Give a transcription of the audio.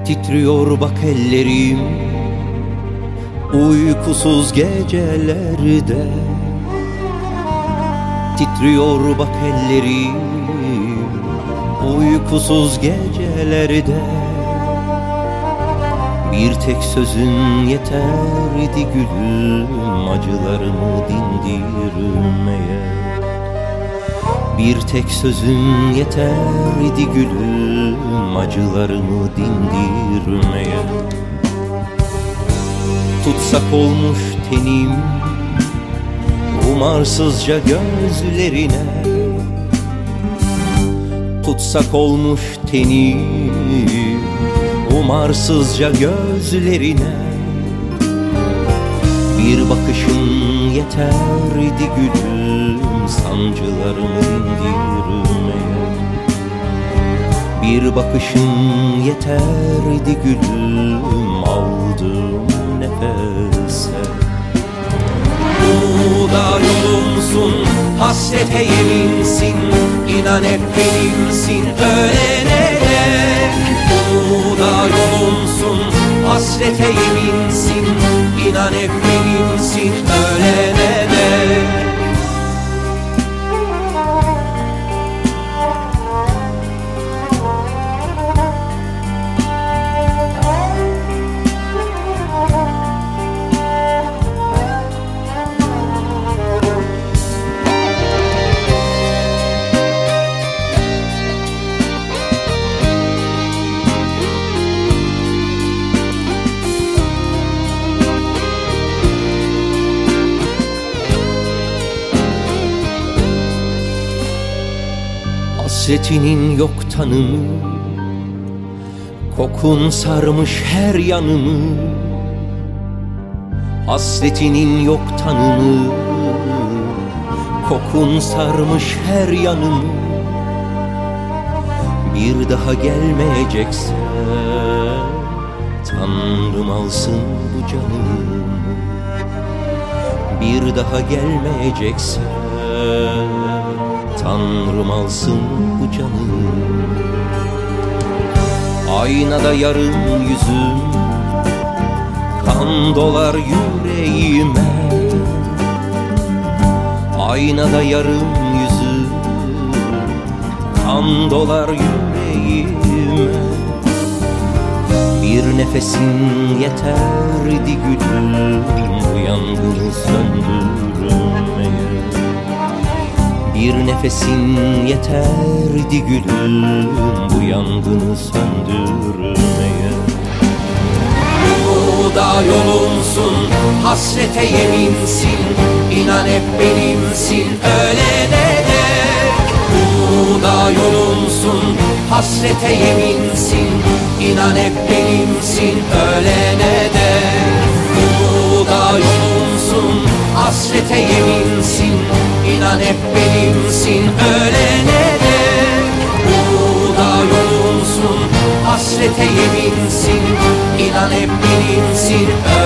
Titriyor bak ellerim uykusuz gecelerde. Titriyor bak ellerim uykusuz gecelerde. Bir tek sözün yeterdi gülüm acılarımı dindirmeye. Bir tek sözün yeterdi gülüm acılarımı dindirmeye. Tutsak olmuş tenim umarsızca gözlerine. Tutsak olmuş tenim umarsızca gözlerine. Bir bakışın yeterdi gülüm sancılarımı indirmeye. Bir bakışın yeterdi gülüm aldığım nefese. Bu da yolumsun, hasrete yeminsin, inan hep benimsin ölene dek. Bu da yolumsun, hasrete yeminsin, inan hep benimsin ölene dek. Hasretinin yok tanımı, kokun sarmış her yanımı. Hasretinin yok tanımı, kokun sarmış her yanımı. Bir daha gelmeyecekse Tanrım alsın bu canımı. Bir daha gelmeyecekse Tanrım alsın bu canım. Aynada yarım yüzüm, kan dolar yüreğime. Aynada yarım yüzüm, kan dolar yüreğime. Bir nefesin yeterdi gülüm bu yangını söndürmeye. Bir nefesin yeterdi gülüm bu yangını söndürmeye. Bu da yolumsun, hasrete yeminsin, inan hep benimsin ölene dek. Bu da yolumsun, hasrete yeminsin, inan hep benimsin ölene dek. Bu da yolumsun, hasrete yeminsin, İnan hep benimsin ölene dek. Bu da yolumsun, hasrete yeminsin, İnan hep benimsin ölene dek.